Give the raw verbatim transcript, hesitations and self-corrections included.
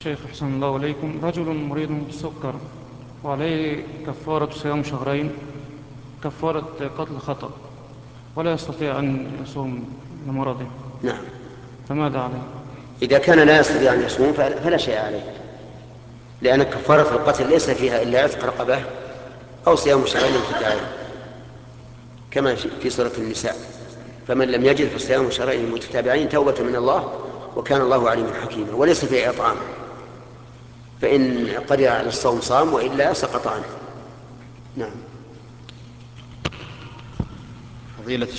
شيخ أحسن الله إليكم، رجل مريض بالسكر وعليه كفارة صيام شهرين، كفارة قتل خطأ، ولا يستطيع أن يصوم لمرضه، نعم. فماذا عليه؟ إذا كان لا يستطيع أن يصوم فلا شيء عليه، لأن كفارة القتل ليس فيها إلا عتق رقبة أو صيام شهرين متتابعين كما في سورة النساء. فمن لم يجد فصيام شهرين متتابعين توبة من الله وكان الله عليما حكيما، وليس فيه إطعام، فإن قدر على الصوم صام وإلا سقط عنه. نعم. فضيلة